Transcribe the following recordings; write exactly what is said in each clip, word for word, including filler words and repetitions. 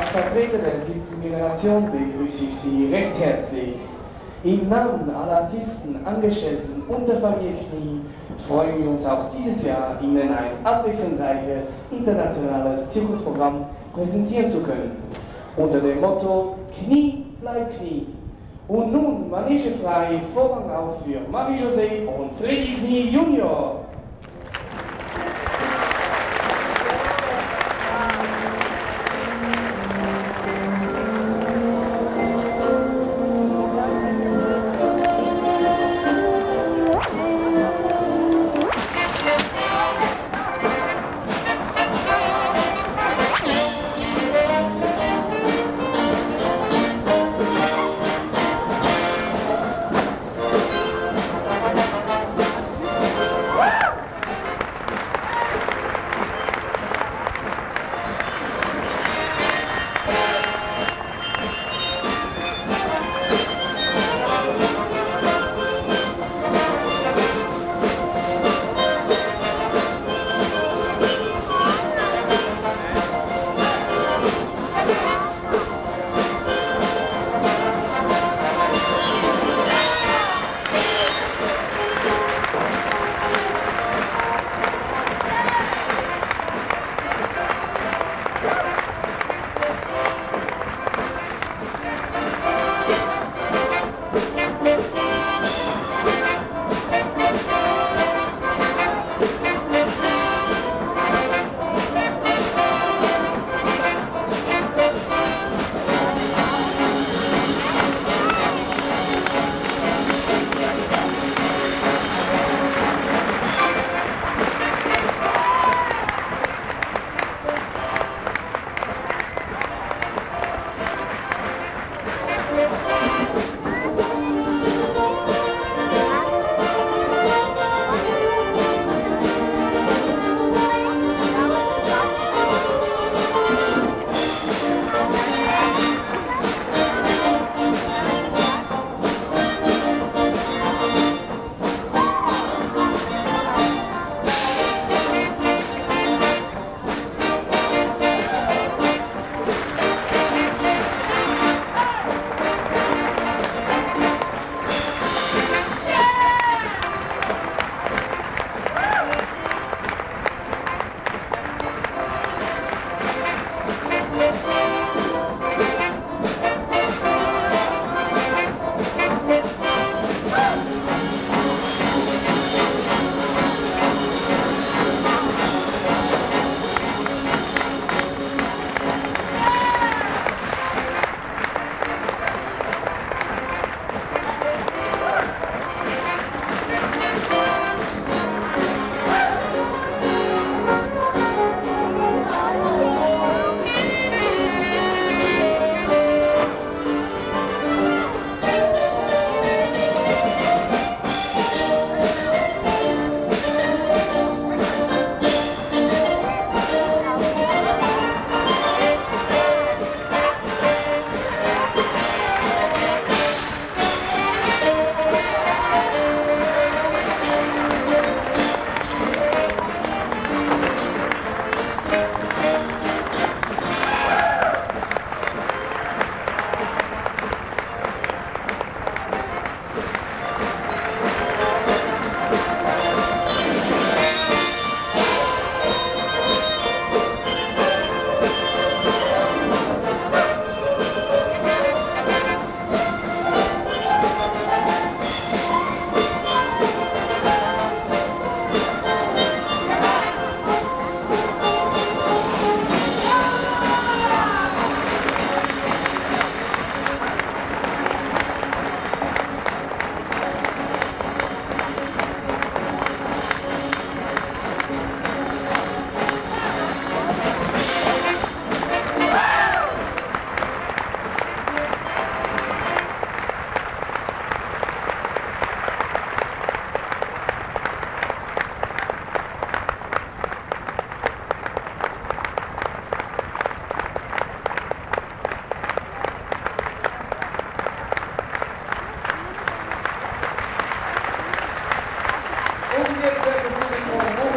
Vertreter der siebten Generation begrüße ich Sie recht herzlich. Im Namen aller Artisten, Angestellten und der Familie Knie freuen wir uns auch dieses Jahr, Ihnen ein abwechslungsreiches internationales Zirkusprogramm präsentieren zu können. Unter dem Motto Knie bleibt Knie. Und nun Manege frei, Vorrang auf für Marie-José und Freddy Knie Junior.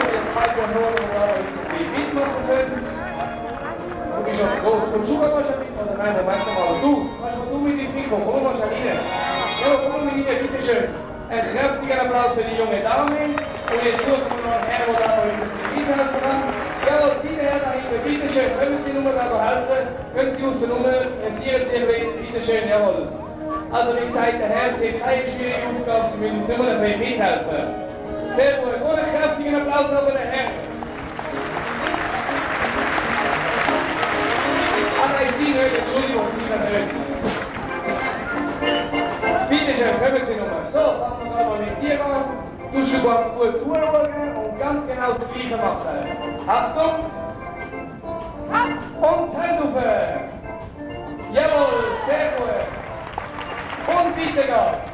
Personen, die mitmachen können. Und ich habe groß von Schuberwasser Oder nein, Moment mal. Du, kannst mal du mit ins Mikro, komm mal schon rein. Ja, komm mal rein, bitteschön. Einen kräftigen Applaus für die junge Dame. Und jetzt suchen wir noch einen Herrn, der da noch mithelfen kann. Jawohl, Sie Herr da hinten, bitteschön. Können Sie nur da helfen? Können Sie uns die Nummer, resieren Sie ein bitteschön, jawohl. Also wie gesagt, der Herr sieht keine schwierige Aufgabe, Sie müssen uns nur ein bisschen mithelfen. Sehr gut, nur einen kräftigen Applaus für den Herrn. Ah nein, Sie nicht, Entschuldigung, Sie nicht. Bitte schön, kommen Sie nochmal. So, fangen wir mal mit dir an. Du schon ganz gut zuschauen und ganz genau das Gleiche machen. Achtung! Und Hand auf! Jawohl, sehr gut! Und weiter geht's!